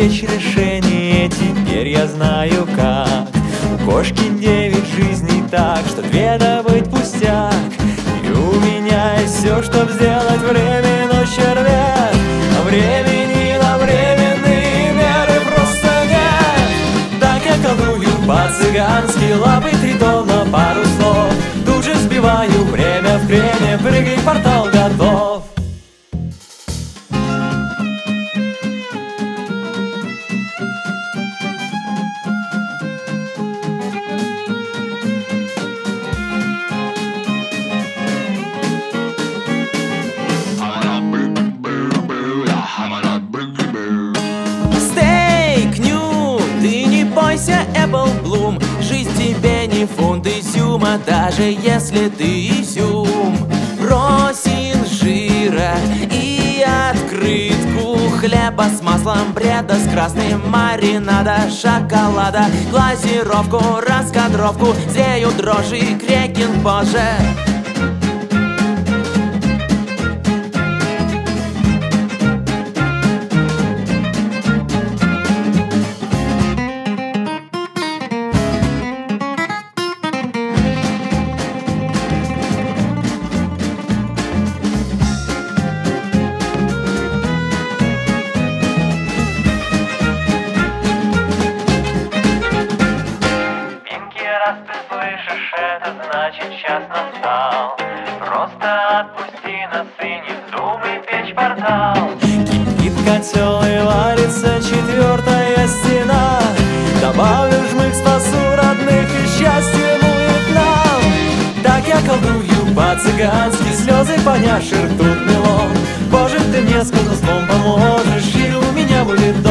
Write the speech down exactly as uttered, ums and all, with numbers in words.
испечь решение, теперь я знаю как. У кошки девять жизней так, что две добыть пустяк. И у меня есть все, чтоб сделать время, но червяк. А времени на временные меры просто нет. Так я колдую по-цыгански, лапы три тона, пару слов. Тут же сбиваю время в креме, прыгай, портал готов. Apple Bloom, жизнь тебе не фунт изюма, даже если ты изюм. Брось инжира и открытку хлеба с маслом, бреда с красным маринада, шоколада, глазировку, раскадровку, зреют дрожжи, крекинг позже. Раз ты слышишь, это значит час настал. Просто отпусти нас и не вздумай печь портал. Кипит котел и варится четвертая стена. Добавлю жмых, спасу родных, и счастье будет нам. Так я колдую по-цыгански, слезы поняши, ртуть мелом. Боже, ты мне с колдовством поможешь, и у меня будет дом.